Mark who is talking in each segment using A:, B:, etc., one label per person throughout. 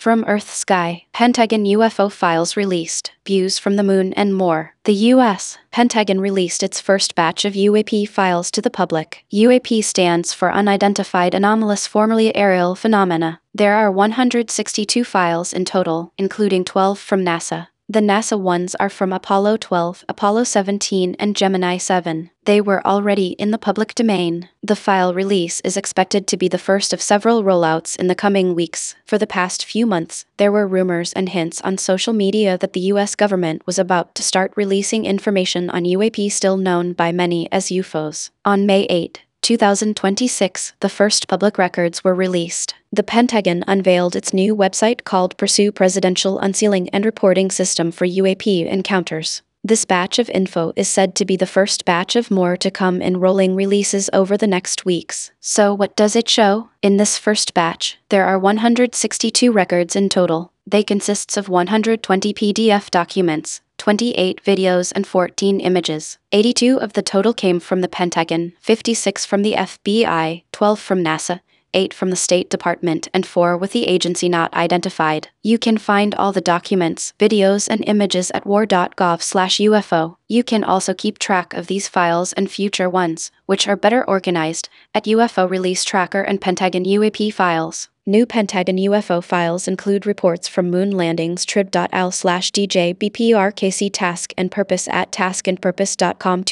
A: From Earth Sky, Pentagon UFO files released, views from the moon and more. The U.S. Pentagon released its first batch of UAP files to the public. UAP stands for Unidentified Anomalous Formerly Aerial Phenomena. There are 162 files in total, including 12 from NASA. The NASA ones are from Apollo 12, Apollo 17, and Gemini 7. They were already in the public domain. The file release is expected to be the first of several rollouts in the coming weeks. For the past few months, there were rumors and hints on social media that the U.S. government was about to start releasing information on UAP, still known by many as UFOs. On May 8, 2026, the first public records were released. The Pentagon unveiled its new website called Pursue Presidential Unsealing and Reporting System for UAP Encounters. This batch of info is said to be the first batch of more to come in rolling releases over the next weeks. So what does it show? In this first batch, there are 162 records in total. They consist of 120 PDF documents, 28 videos and 14 images. 82 of the total came from the Pentagon, 56 from the FBI, 12 from NASA, 8 from the State Department, and 4 with the agency not identified. You can find all the documents, videos, and images at war.gov/UFO. You can also keep track of these files and future ones, which are better organized, at UFO Release Tracker and Pentagon UAP Files. New Pentagon UFO files include reports from moon landings, trib.al/DJ BPRKC Task and Purpose at taskandpurpose.com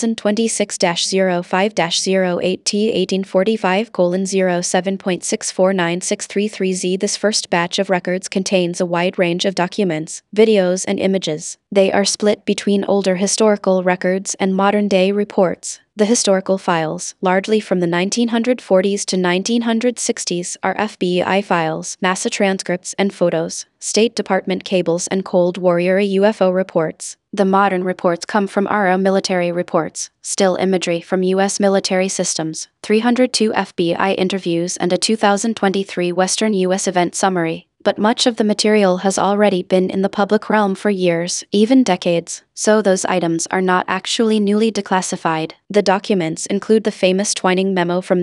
A: 2026-05-08T1845:07.649633Z. This first batch of records contains a wide range of documents, videos, and images. They are split between older historical records and modern-day reports. The historical files, largely from the 1940s to 1960s, are FBI files, NASA transcripts and photos, State Department cables, and Cold War era UFO reports. The modern reports come from RO military reports, still imagery from U.S. military systems, 302 FBI interviews, and a 2023 Western U.S. event summary. But much of the material has already been in the public realm for years, even decades, so those items are not actually newly declassified. The documents include the famous Twining memo from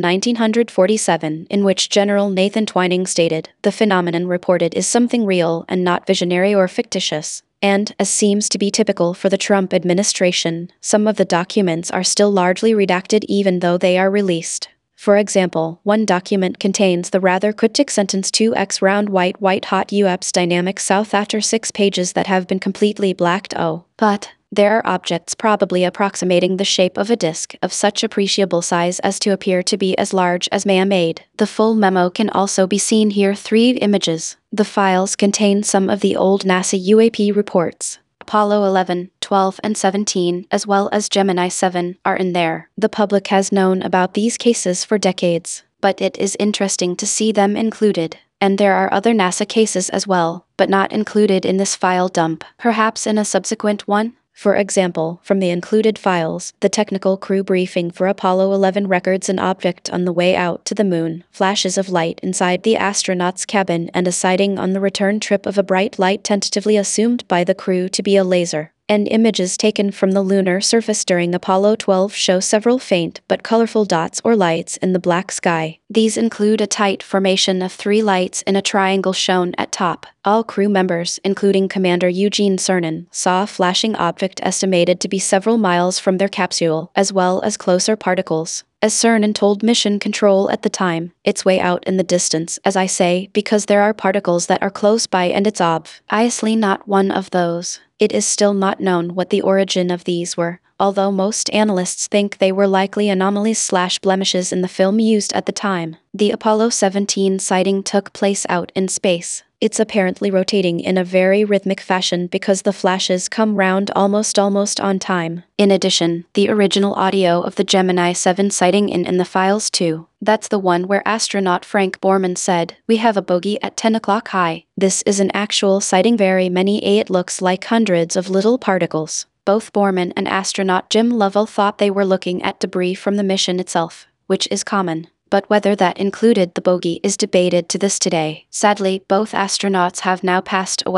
A: 1947, in which General Nathan Twining stated, "The phenomenon reported is something real and not visionary or fictitious." And, as seems to be typical for the Trump administration, some of the documents are still largely redacted even though they are released. For example, one document contains the rather cryptic sentence 2x round white hot UAPs dynamic south after 6 pages that have been completely blacked out. But there are objects probably approximating the shape of a disk of such appreciable size as to appear to be as large as man-made. The full memo can also be seen here. 3 images. The files contain some of the old NASA UAP reports. Apollo 11, 12, and 17, as well as Gemini 7, are in there. The public has known about these cases for decades, but it is interesting to see them included. And there are other NASA cases as well, but not included in this file dump. Perhaps in a subsequent one? For example, from the included files, the technical crew briefing for Apollo 11 records an object on the way out to the moon, flashes of light inside the astronaut's cabin, and a sighting on the return trip of a bright light tentatively assumed by the crew to be a laser. And images taken from the lunar surface during Apollo 12 show several faint but colorful dots or lights in the black sky. These include a tight formation of 3 lights in a triangle shown at top. All crew members, including Commander Eugene Cernan, saw a flashing object estimated to be several miles from their capsule, as well as closer particles. As Cernan told Mission Control at the time, "It's way out in the distance, as I say, because there are particles that are close by and it's obviously not one of those." It is still not known what the origin of these were, although most analysts think they were likely anomalies/blemishes in the film used at the time. The Apollo 17 sighting took place out in space. It's apparently rotating in a very rhythmic fashion because the flashes come round almost on time. In addition, the original audio of the Gemini 7 sighting in the files too. That's the one where astronaut Frank Borman said, "We have a bogey at 10 o'clock high." This is an actual sighting. Very many it looks like hundreds of little particles. Both Borman and astronaut Jim Lovell thought they were looking at debris from the mission itself, which is common. But whether that included the bogey is debated to this day. Sadly, both astronauts have now passed away.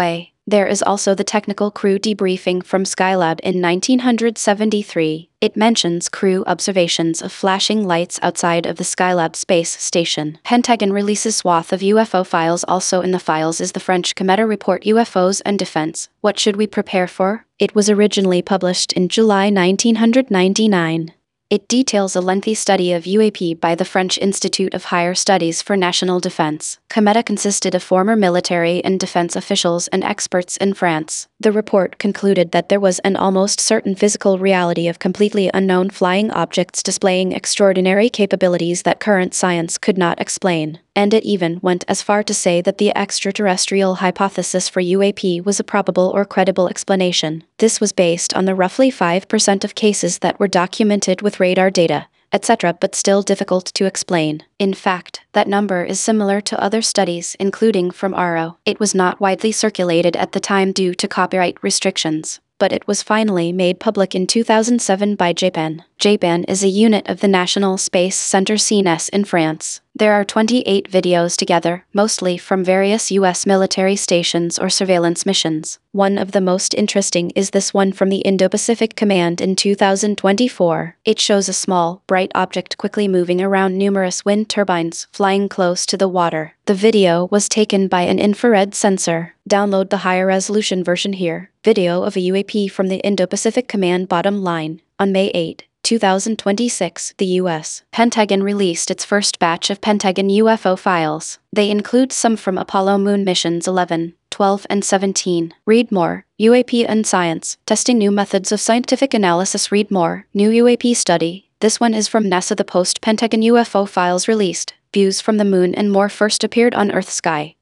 A: There is also the technical crew debriefing from Skylab in 1973. It mentions crew observations of flashing lights outside of the Skylab space station. Pentagon releases swath of UFO files. Also in the files is the French Cometa report UFOs and Defense. What should we prepare for? It was originally published in July 1999. It details a lengthy study of UAP by the French Institute of Higher Studies for National Defense. Cometa consisted of former military and defense officials and experts in France. The report concluded that there was an almost certain physical reality of completely unknown flying objects displaying extraordinary capabilities that current science could not explain. And it even went as far to say that the extraterrestrial hypothesis for UAP was a probable or credible explanation. This was based on the roughly 5% of cases that were documented with radar data, etc., but still difficult to explain. In fact, that number is similar to other studies, including from ARROW. It was not widely circulated at the time due to copyright restrictions, but it was finally made public in 2007 by JPAN. JPAN is a unit of the National Space Center CNES in France. There are 28 videos together, mostly from various U.S. military stations or surveillance missions. One of the most interesting is this one from the Indo-Pacific Command in 2024. It shows a small, bright object quickly moving around numerous wind turbines flying close to the water. The video was taken by an infrared sensor. Download the higher resolution version here. Video of a UAP from the Indo-Pacific Command bottom line. On May 8, 2026, the U.S. Pentagon released its first batch of Pentagon UFO files. They include some from Apollo moon missions 11, 12, and 17. Read more. UAP and Science. Testing new methods of scientific analysis. Read more. New UAP study. This one is from NASA. The post-Pentagon UFO files released. Views from the moon and more first appeared on Earth sky.